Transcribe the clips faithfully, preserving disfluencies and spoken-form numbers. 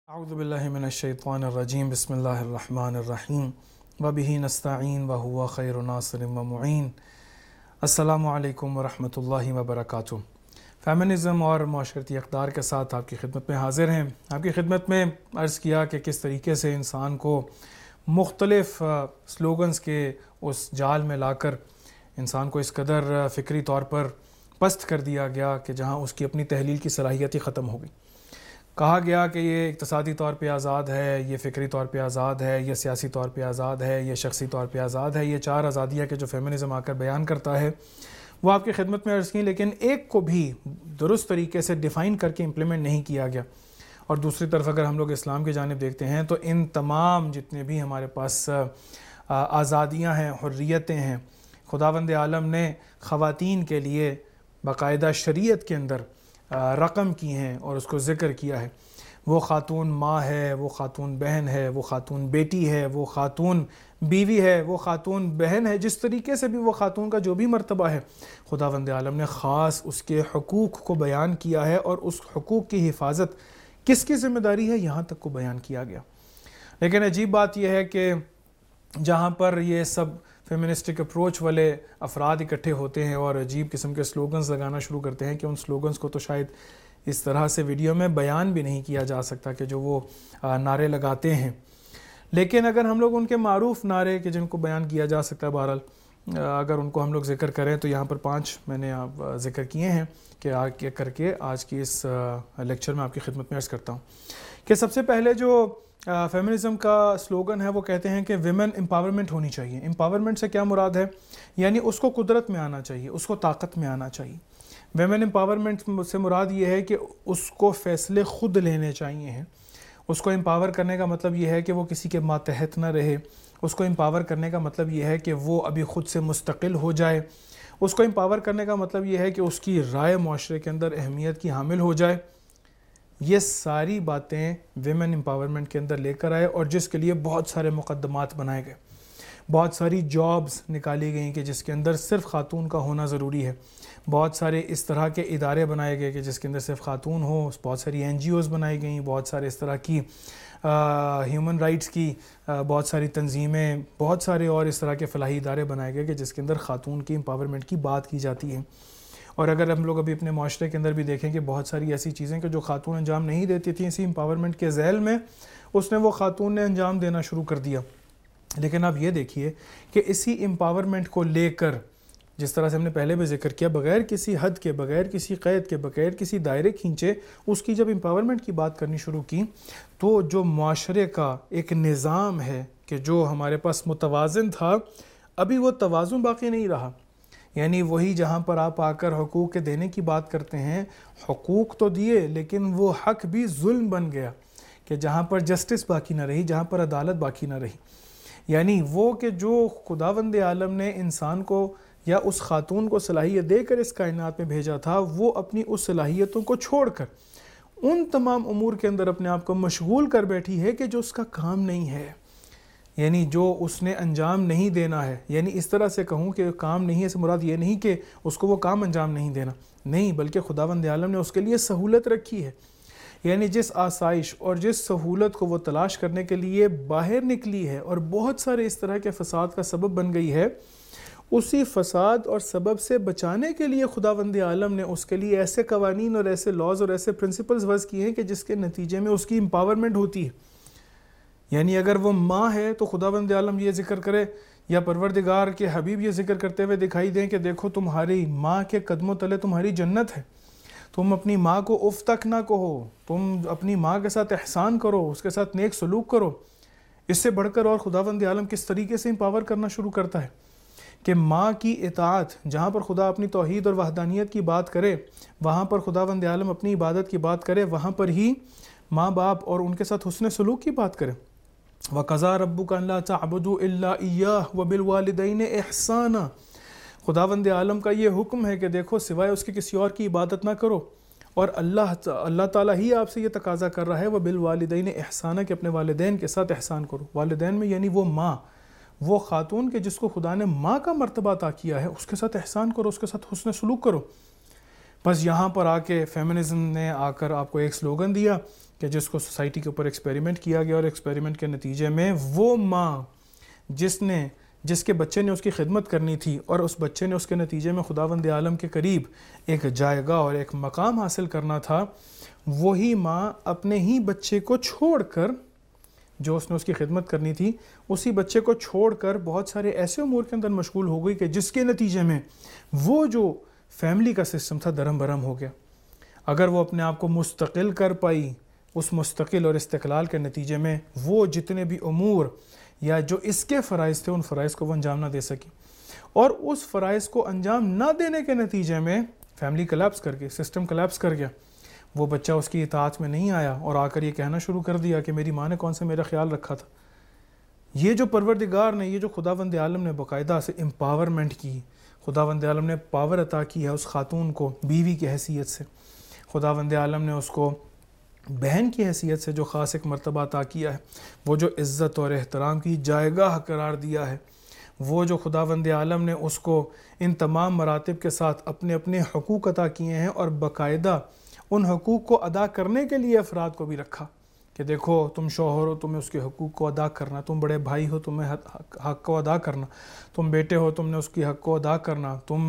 اعوذ باللہ من الشیطان الرجیم بسم اللہ الرحمن الرحیم وبہ نستعین وہو خیر ناصر و معین۔ السلام علیکم ورحمۃ اللہ وبرکاتہ۔ فیمنزم اور معاشرتی اقدار کے ساتھ آپ کی خدمت میں حاضر ہیں۔ آپ کی خدمت میں عرض کیا کہ کس طریقے سے انسان کو مختلف سلوگنز کے اس جال میں لا کر انسان کو اس قدر فکری طور پر پست کر دیا گیا کہ جہاں اس کی اپنی تحلیل کی صلاحیت ہی ختم ہو گئی۔ کہا گیا کہ یہ اقتصادی طور پہ آزاد ہے، یہ فکری طور پہ آزاد ہے، یہ سیاسی طور پہ آزاد ہے، یہ شخصی طور پہ آزاد ہے۔ یہ چار آزادیاں کہ جو فیمنزم آ کر بیان کرتا ہے وہ آپ کی خدمت میں عرض کی، لیکن ایک کو بھی درست طریقے سے ڈیفائن کر کے امپلیمنٹ نہیں کیا گیا۔ اور دوسری طرف اگر ہم لوگ اسلام کی جانب دیکھتے ہیں تو ان تمام جتنے بھی ہمارے پاس آزادیاں ہیں، حریتیں ہیں، خداوند عالم نے خواتین کے لیے باقاعدہ شریعت کے اندر رقم کی ہیں اور اس کو ذکر کیا ہے۔ وہ خاتون ماں ہے، وہ خاتون بہن ہے، وہ خاتون بیٹی ہے، وہ خاتون بیوی ہے، وہ خاتون بہن ہے۔ جس طریقے سے بھی وہ خاتون کا جو بھی مرتبہ ہے خداوند عالم نے خاص اس کے حقوق کو بیان کیا ہے، اور اس حقوق کی حفاظت کس کی ذمہ داری ہے یہاں تک کو بیان کیا گیا۔ لیکن عجیب بات یہ ہے کہ جہاں پر یہ سب فیمنسٹک اپروچ والے افراد اکٹھے ہوتے ہیں اور عجیب قسم کے سلوگنز لگانا شروع کرتے ہیں کہ ان سلوگنز کو تو شاید اس طرح سے ویڈیو میں بیان بھی نہیں کیا جا سکتا کہ جو وہ نعرے لگاتے ہیں، لیکن اگر ہم لوگ ان کے معروف نعرے کہ جن کو بیان کیا جا سکتا ہے بہرحال اگر ان کو ہم لوگ ذکر کریں تو یہاں پر پانچ میں نے ذکر کیے ہیں کہ آگے کر کے آج کی اس لیکچر میں آپ کی خدمت میں عرض کرتا ہوں کہ سب سے پہلے جو فیمنزم کا سلوگن ہے وہ کہتے ہیں کہ ویمن امپاورمنٹ ہونی چاہیے۔ امپاورمنٹ سے کیا مراد ہے؟ یعنی اس کو قدرت میں آنا چاہیے، اس کو طاقت میں آنا چاہیے۔ ویمن امپاورمنٹ سے مراد یہ ہے کہ اس کو فیصلے خود لینے چاہیے ہیں۔ اس کو امپاور کرنے کا مطلب یہ ہے کہ وہ کسی کے ماتحت نہ رہے۔ اس کو امپاور کرنے کا مطلب یہ ہے کہ وہ ابھی خود سے مستقل ہو جائے۔ اس کو امپاور کرنے کا مطلب یہ ہے کہ اس کی رائے معاشرے کے اندر اہمیت کی حامل ہو جائے۔ یہ ساری باتیں ویمن امپاورمنٹ کے اندر لے کر آئے، اور جس کے لیے بہت سارے مقدمات بنائے گئے، بہت ساری جابز نکالی گئیں کہ جس کے اندر صرف خاتون کا ہونا ضروری ہے، بہت سارے اس طرح کے ادارے بنائے گئے کہ جس کے اندر صرف خاتون ہو، بہت ساری این جی اوز بنائی گئیں، بہت سارے اس طرح کی ہیومن رائٹس کی بہت ساری تنظیمیں، بہت سارے اور اس طرح کے فلاحی ادارے بنائے گئے کہ جس کے اندر خاتون کی امپاورمنٹ کی بات کی جاتی ہے۔ اور اگر ہم لوگ ابھی اپنے معاشرے کے اندر بھی دیکھیں کہ بہت ساری ایسی چیزیں کہ جو خاتون انجام نہیں دیتی تھیں، اسی امپاورمنٹ کے ذیل میں اس نے وہ خاتون نے انجام دینا شروع کر دیا۔ لیکن اب یہ دیکھیے کہ اسی امپاورمنٹ کو لے کر جس طرح سے ہم نے پہلے بھی ذکر کیا، بغیر کسی حد کے، بغیر کسی قید کے، بغیر کسی دائرے کھینچے اس کی جب امپاورمنٹ کی بات کرنی شروع کی تو جو معاشرے کا ایک نظام ہے کہ جو ہمارے پاس متوازن تھا، ابھی وہ توازن باقی نہیں رہا۔ یعنی وہی جہاں پر آپ آ کر حقوق کے دینے کی بات کرتے ہیں، حقوق تو دیے لیکن وہ حق بھی ظلم بن گیا کہ جہاں پر جسٹس باقی نہ رہی، جہاں پر عدالت باقی نہ رہی۔ یعنی وہ کہ جو خداوند عالم نے انسان کو یا اس خاتون کو صلاحیت دے کر اس کائنات میں بھیجا تھا، وہ اپنی اس صلاحیتوں کو چھوڑ کر ان تمام امور کے اندر اپنے آپ کو مشغول کر بیٹھی ہے کہ جو اس کا کام نہیں ہے، یعنی جو اس نے انجام نہیں دینا ہے۔ یعنی اس طرح سے کہوں کہ کام نہیں ہے سے مراد یہ نہیں کہ اس کو وہ کام انجام نہیں دینا، نہیں، بلکہ خداوند عالم نے اس کے لیے سہولت رکھی ہے۔ یعنی جس آسائش اور جس سہولت کو وہ تلاش کرنے کے لیے باہر نکلی ہے اور بہت سارے اس طرح کے فساد کا سبب بن گئی ہے، اسی فساد اور سبب سے بچانے کے لیے خداوند عالم نے اس کے لیے ایسے قوانین اور ایسے لاز اور ایسے پرنسپلز وضع کیے ہیں کہ جس کے نتیجے میں اس کی امپاورمنٹ ہوتی ہے۔ یعنی اگر وہ ماں ہے تو خداوند عالم یہ ذکر کرے یا پروردگار کے حبیب یہ ذکر کرتے ہوئے دکھائی دیں کہ دیکھو تمہاری ماں کے قدموں تلے تمہاری جنت ہے، تم اپنی ماں کو اف تک نہ کہو، تم اپنی ماں کے ساتھ احسان کرو، اس کے ساتھ نیک سلوک کرو۔ اس سے بڑھ کر اور خداوند عالم کس طریقے سے امپاور کرنا شروع کرتا ہے کہ ماں کی اطاعت، جہاں پر خدا اپنی توحید اور وحدانیت کی بات کرے وہاں پر خداوند عالم اپنی عبادت کی بات کرے، وہاں پر ہی ماں باپ اور ان کے ساتھ حسن سلوک کی بات کرے۔ وَقَضَىٰ رَبُّكَ أَلَّا تَعْبُدُوا إِلَّا إِيَّاهُ وَبِالْوَالِدَيْنِ إِحْسَانًا۔ خداوند عالم کا یہ حکم ہے کہ دیکھو سوائے اس کے کسی اور کی عبادت نہ کرو، اور اللہ اللہ تعالیٰ ہی آپ سے یہ تقاضا کر رہا ہے وَبِالْوَالِدَيْنِ إِحْسَانًا کہ اپنے والدین کے ساتھ احسان کرو۔ والدین میں یعنی وہ ماں، وہ خاتون کہ جس کو خدا نے ماں کا مرتبہ عطا کیا ہے، اس کے ساتھ احسان کرو، اس کے ساتھ حسن سلوک کرو۔ بس یہاں پر آ کے فیمنزم نے آ کر آپ کو ایک سلوگن دیا کہ جس کو سوسائٹی کے اوپر ایکسپیریمنٹ کیا گیا، اور ایکسپیریمنٹ کے نتیجے میں وہ ماں جس نے جس کے بچے نے اس کی خدمت کرنی تھی اور اس بچے نے اس کے نتیجے میں خداوند عالم کے قریب ایک جائگہ اور ایک مقام حاصل کرنا تھا، وہی ماں اپنے ہی بچے کو چھوڑ کر، جو اس نے اس کی خدمت کرنی تھی، اسی بچے کو چھوڑ کر بہت سارے ایسے امور کے اندر مشغول ہو گئی کہ جس کے نتیجے میں وہ جو فیملی کا سسٹم تھا درہم برہم ہو گیا۔ اگر وہ اپنے آپ کو مستقل کر پائی، اس مستقل اور استقلال کے نتیجے میں وہ جتنے بھی امور یا جو اس کے فرائض تھے ان فرائض کو وہ انجام نہ دے سکی، اور اس فرائض کو انجام نہ دینے کے نتیجے میں فیملی کلیپس کر گئی، سسٹم کلیپس کر گیا۔ وہ بچہ اس کی اطاعت میں نہیں آیا اور آ کر یہ کہنا شروع کر دیا کہ میری ماں نے کون سے میرا خیال رکھا تھا۔ یہ جو پروردگار نے، یہ جو خداوند عالم نے باقاعدہ سے امپاورمنٹ کی، خداوند عالم نے پاور عطا کی ہے اس خاتون کو بیوی کی حیثیت سے، خداوند عالم نے اس کو بہن کی حیثیت سے جو خاص ایک مرتبہ عطا کیا ہے، وہ جو عزت اور احترام کی جائگہ قرار دیا ہے، وہ جو خداوند عالم نے اس کو ان تمام مراتب کے ساتھ اپنے اپنے حقوق عطا کیے ہیں، اور باقاعدہ ان حقوق کو ادا کرنے کے لیے افراد کو بھی رکھا کہ دیکھو تم شوہر ہو، تمہیں اس کے حقوق کو ادا کرنا، تم بڑے بھائی ہو، تمہیں حق کو ادا کرنا، تم بیٹے ہو، تم نے اس کی حق کو ادا کرنا، تم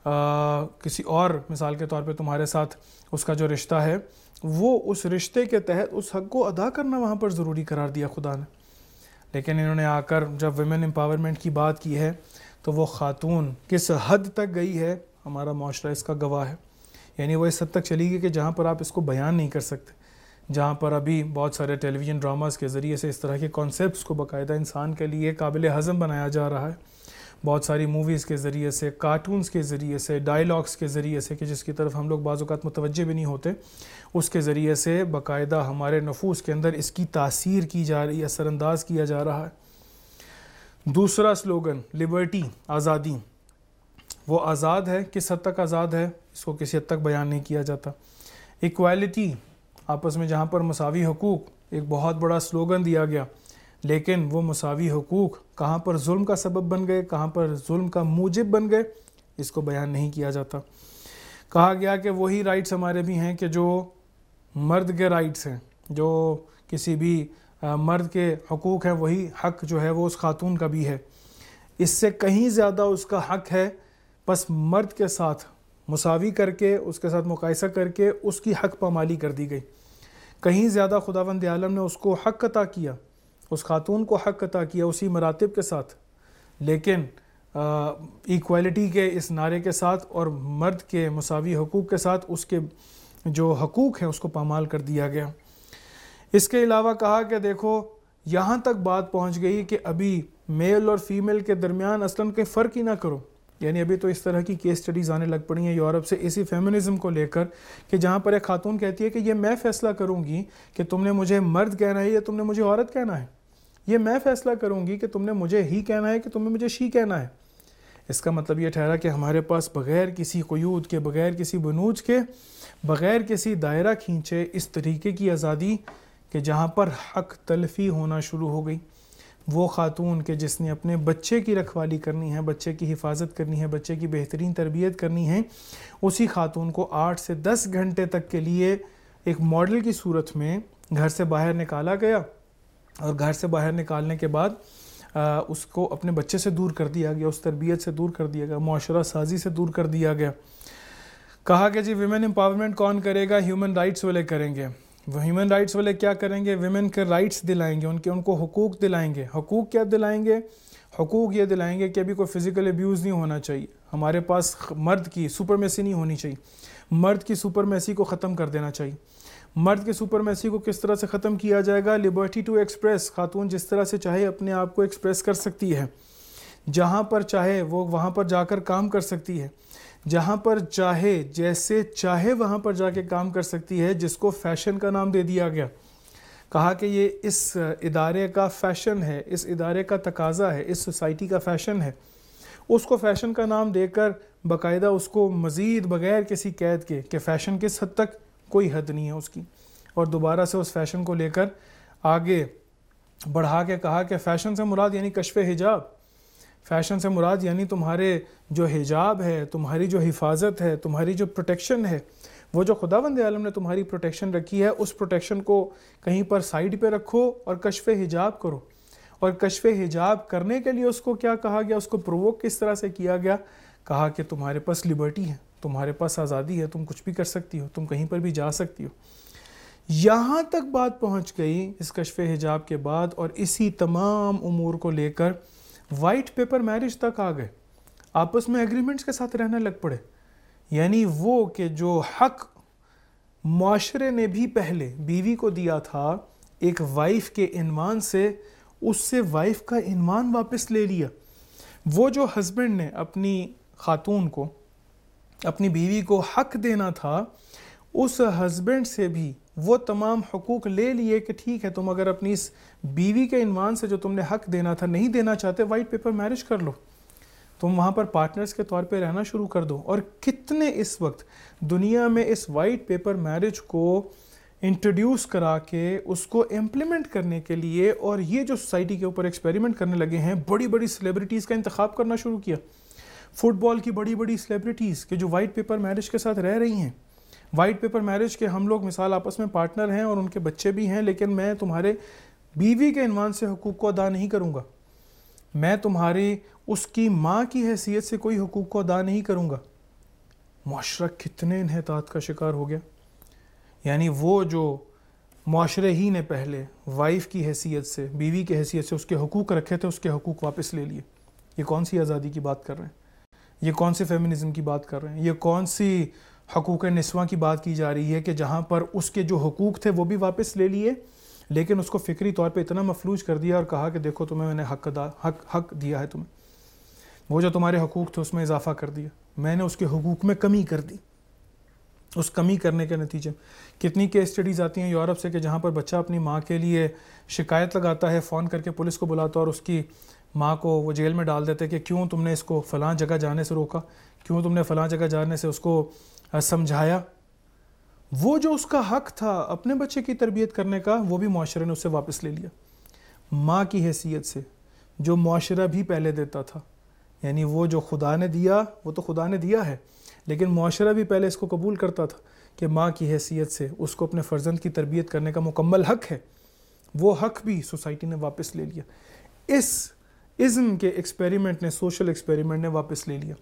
آ, کسی اور مثال کے طور پہ تمہارے ساتھ اس کا جو رشتہ ہے وہ اس رشتے کے تحت اس حق کو ادا کرنا وہاں پر ضروری قرار دیا خدا نے۔ لیکن انہوں نے آ کر جب ویمن امپاورمنٹ کی بات کی ہے تو وہ خاتون کس حد تک گئی ہے ہمارا معاشرہ اس کا گواہ ہے۔ یعنی وہ اس حد تک چلی گئی کہ جہاں پر آپ اس کو بیان نہیں کر سکتے، جہاں پر ابھی بہت سارے ٹیلی ویژن ڈراماز کے ذریعے سے اس طرح کے کانسیپٹس کو باقاعدہ انسان کے لیے قابل ہضم بنایا جا رہا ہے، بہت ساری موویز کے ذریعے سے، کارٹونز کے ذریعے سے، ڈائیلاگس کے ذریعے سے کہ جس کی طرف ہم لوگ بعض اوقات متوجہ بھی نہیں ہوتے، اس کے ذریعے سے باقاعدہ ہمارے نفوس کے اندر اس کی تاثیر کی جا رہی ہے، اثر انداز کیا جا رہا ہے۔ دوسرا سلوگن لبرٹی، آزادی، وہ آزاد ہے، کس حد تک آزاد ہے اس کو کسی حد تک بیان نہیں کیا جاتا۔ ایکویلٹی، آپس میں جہاں پر مساوی حقوق، ایک بہت بڑا سلوگن دیا گیا، لیکن وہ مساوی حقوق کہاں پر ظلم کا سبب بن گئے، کہاں پر ظلم کا موجب بن گئے، اس کو بیان نہیں کیا جاتا۔ کہا گیا کہ وہی رائٹس ہمارے بھی ہیں کہ جو مرد کے رائٹس ہیں، جو کسی بھی مرد کے حقوق ہیں، وہی حق جو ہے وہ اس خاتون کا بھی ہے، اس سے کہیں زیادہ اس کا حق ہے، بس مرد کے ساتھ مساوی کر کے، اس کے ساتھ مقایسہ کر کے اس کی حق پامالی کر دی گئی۔ کہیں زیادہ خداوند عالم نے اس کو حق عطا کیا، اس خاتون کو حق عطا کیا اسی مراتب کے ساتھ، لیکن ایکویلٹی کے اس نعرے کے ساتھ اور مرد کے مساوی حقوق کے ساتھ اس کے جو حقوق ہیں اس کو پامال کر دیا گیا۔ اس کے علاوہ کہا کہ دیکھو یہاں تک بات پہنچ گئی کہ ابھی میل اور فیمیل کے درمیان اصلاً کوئی فرق ہی نہ کرو، یعنی ابھی تو اس طرح کی کیس سٹڈیز آنے لگ پڑی ہیں یورپ سے اسی فیمنزم کو لے کر کہ جہاں پر ایک خاتون کہتی ہے کہ یہ میں فیصلہ کروں گی کہ تم نے مجھے مرد کہنا ہے یا تم نے مجھے عورت کہنا ہے، یہ میں فیصلہ کروں گی کہ تم نے مجھے ہی کہنا ہے کہ تم نے مجھے شی کہنا ہے۔ اس کا مطلب یہ ٹھہرا کہ ہمارے پاس بغیر کسی قیود کے، بغیر کسی بنوج کے، بغیر کسی دائرہ کھینچے اس طریقے کی آزادی کہ جہاں پر حق تلفی ہونا شروع ہو گئی۔ وہ خاتون کہ جس نے اپنے بچے کی رکھوالی کرنی ہے، بچے کی حفاظت کرنی ہے، بچے کی بہترین تربیت کرنی ہے، اسی خاتون کو آٹھ سے دس گھنٹے تک کے لیے ایک ماڈل کی صورت میں گھر سے باہر نکالا گیا، اور گھر سے باہر نکالنے کے بعد آ, اس کو اپنے بچے سے دور کر دیا گیا، اس تربیت سے دور کر دیا گیا، معاشرہ سازی سے دور کر دیا گیا۔ کہا کہ جی ویمن امپاورمنٹ کون کرے گا؟ ہیومن رائٹس والے کریں گے۔ وہ ہیومن رائٹس والے کیا کریں گے؟ ویمن کے رائٹس دلائیں گے، ان کے ان کو حقوق دلائیں گے۔ حقوق کیا دلائیں گے؟ حقوق یہ دلائیں گے کہ ابھی کوئی فزیکل ابیوز نہیں ہونا چاہیے، ہمارے پاس مرد کی سپرمیسی نہیں ہونی چاہیے، مرد کی سپرمیسی کو ختم کر دینا چاہیے۔ مرد کی سپرمیسی کو کس طرح سے ختم کیا جائے گا؟ لبرٹی ٹو ایکسپریس، خاتون جس طرح سے چاہے اپنے آپ کو ایکسپریس کر سکتی ہے، جہاں پر چاہے وہ وہاں پر جا کر کام کر سکتی ہے، جہاں پر چاہے جیسے چاہے وہاں پر جا کے کام کر سکتی ہے، جس کو فیشن کا نام دے دیا گیا۔ کہا کہ یہ اس ادارے کا فیشن ہے، اس ادارے کا تقاضا ہے، اس سوسائٹی کا فیشن ہے، اس کو فیشن کا نام دے کر باقاعدہ اس کو مزید بغیر کسی قید کے کہ فیشن کس حد تک، کوئی حد نہیں ہے اس کی، اور دوبارہ سے اس فیشن کو لے کر آگے بڑھا کے کہا کہ فیشن سے مراد یعنی کشف حجاب، فیشن سے مراد یعنی تمہارے جو حجاب ہے، تمہاری جو حفاظت ہے، تمہاری جو پروٹیکشن ہے، وہ جو خداوند عالم نے تمہاری پروٹیکشن رکھی ہے، اس پروٹیکشن کو کہیں پر سائیڈ پہ رکھو اور کشف حجاب کرو. اور کشف حجاب کرنے کے لیے اس کو کیا کہا گیا، اس کو پرووک کس طرح سے کیا گیا؟ کہا کہ تمہارے پاس لبرٹی ہے، تمہارے پاس آزادی ہے، تم کچھ بھی کر سکتی ہو، تم کہیں پر بھی جا سکتی ہو. یہاں تک بات پہنچ گئی اس کشف حجاب کے بعد، اور اسی تمام امور کو لے کر وائٹ پیپر میرج تک آ گئے. آپس میں ایگریمنٹس کے ساتھ رہنے لگ پڑے. یعنی وہ کہ جو حق معاشرے نے بھی پہلے بیوی کو دیا تھا ایک وائف کے عنوان سے، اس سے وائف کا عنوان واپس لے لیا. وہ جو ہسبینڈ نے اپنی خاتون کو، اپنی بیوی کو حق دینا تھا، اس ہسبینڈ سے بھی وہ تمام حقوق لے لیے کہ ٹھیک ہے، تم اگر اپنی اس بیوی کے عنوان سے جو تم نے حق دینا تھا نہیں دینا چاہتے، وائٹ پیپر میرج کر لو، تم وہاں پر پارٹنرز کے طور پہ رہنا شروع کر دو. اور کتنے اس وقت دنیا میں اس وائٹ پیپر میرج کو انٹروڈیوس کرا کے اس کو امپلیمنٹ کرنے کے لیے، اور یہ جو سوسائٹی کے اوپر ایکسپیریمنٹ کرنے لگے ہیں، بڑی بڑی سیلیبریٹیز کا انتخاب کرنا شروع کیا. فٹ بال کی بڑی بڑی سیلیبریٹیز کہ جو وائٹ پیپر میرج کے ساتھ رہ رہی ہیں. وائٹ پیپر میرج کے ہم لوگ مثال آپس میں پارٹنر ہیں اور ان کے بچے بھی ہیں، لیکن میں تمہارے بیوی کے عنوان سے حقوق کو ادا نہیں کروں گا، میں تمہاری اس کی ماں کی حیثیت سے کوئی حقوق کو ادا نہیں کروں گا. معاشرہ کتنے انحطاط کا شکار ہو گیا. یعنی وہ جو معاشرے ہی نے پہلے وائف کی حیثیت سے، بیوی کی حیثیت سے اس کے حقوق رکھے تھے، اس کے حقوق واپس لے لیے. یہ کون سی آزادی کی بات کر رہے ہیں؟ یہ کون سی فیمنزم کی بات کر رہے ہیں؟ یہ کون سی حقوق نسواں کی بات کی جا رہی ہے کہ جہاں پر اس کے جو حقوق تھے وہ بھی واپس لے لیے، لیکن اس کو فکری طور پہ اتنا مفلوج کر دیا اور کہا کہ دیکھو تمہیں میں نے حق ادا حق حق دیا ہے، تمہیں وہ جو تمہارے حقوق تھے اس میں اضافہ کر دیا، میں نے اس کے حقوق میں کمی کر دی. اس کمی کرنے کے نتیجے کتنی کیس اسٹڈیز آتی ہیں یورپ سے کہ جہاں پر بچہ اپنی ماں کے لیے شکایت لگاتا ہے، فون کر کے پولیس کو بلاتا اور اس کی ماں کو وہ جیل میں ڈال دیتے کہ کیوں تم نے اس کو فلاں جگہ جانے سے روکا، کیوں تم نے فلاں جگہ جانے سے اس کو سمجھایا. وہ جو اس کا حق تھا اپنے بچے کی تربیت کرنے کا، وہ بھی معاشرے نے اس سے واپس لے لیا. ماں کی حیثیت سے جو معاشرہ بھی پہلے دیتا تھا، یعنی وہ جو خدا نے دیا وہ تو خدا نے دیا ہے، لیکن معاشرہ بھی پہلے اس کو قبول کرتا تھا کہ ماں کی حیثیت سے اس کو اپنے فرزند کی تربیت کرنے کا مکمل حق ہے، وہ حق بھی سوسائٹی نے واپس لے لیا. اس ازم کے ایکسپیریمنٹ نے، سوشل ایکسپیریمنٹ نے واپس لے لیا.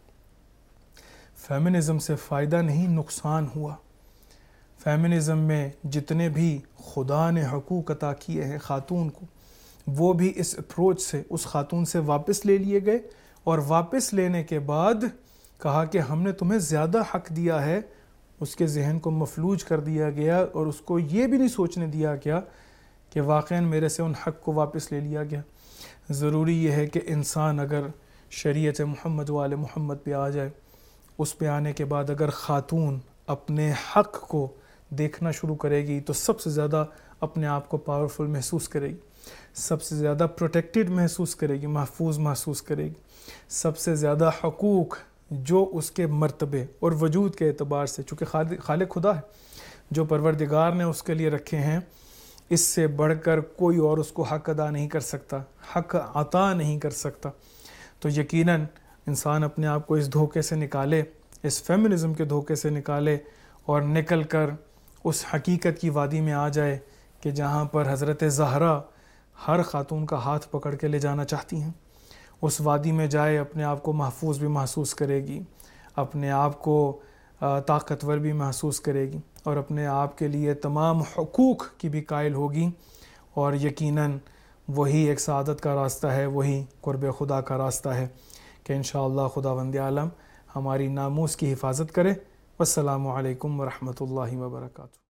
فیمنزم سے فائدہ نہیں، نقصان ہوا. فیمنزم میں جتنے بھی خدا نے حقوق عطا کیے ہیں خاتون کو، وہ بھی اس اپروچ سے اس خاتون سے واپس لے لیے گئے، اور واپس لینے کے بعد کہا کہ ہم نے تمہیں زیادہ حق دیا ہے. اس کے ذہن کو مفلوج کر دیا گیا اور اس کو یہ بھی نہیں سوچنے دیا گیا کہ واقعاً میرے سے ان حق کو واپس لے لیا گیا. ضروری یہ ہے کہ انسان اگر شریعت محمد و آل محمد پہ آ جائے، اس پہ آنے کے بعد اگر خاتون اپنے حق کو دیکھنا شروع کرے گی تو سب سے زیادہ اپنے آپ کو پاورفل محسوس کرے گی، سب سے زیادہ پروٹیکٹڈ محسوس کرے گی، محفوظ محسوس کرے گی. سب سے زیادہ حقوق جو اس کے مرتبے اور وجود کے اعتبار سے، چونکہ خالق خدا ہے، جو پروردگار نے اس کے لیے رکھے ہیں، اس سے بڑھ کر کوئی اور اس کو حق ادا نہیں کر سکتا، حق عطا نہیں کر سکتا. تو یقیناً انسان اپنے آپ کو اس دھوکے سے نکالے، اس فیمنزم کے دھوکے سے نکالے، اور نکل کر اس حقیقت کی وادی میں آ جائے کہ جہاں پر حضرت زہرا ہر خاتون کا ہاتھ پکڑ کے لے جانا چاہتی ہیں. اس وادی میں جائے، اپنے آپ کو محفوظ بھی محسوس کرے گی، اپنے آپ کو طاقتور بھی محسوس کرے گی، اور اپنے آپ کے لیے تمام حقوق کی بھی قائل ہوگی. اور یقیناً وہی ایک سعادت کا راستہ ہے، وہی قرب خدا کا راستہ ہے کہ انشاءاللہ خداوند عالم ہماری ناموس کی حفاظت کرے. والسلام علیکم ورحمۃ اللہ وبرکاتہ.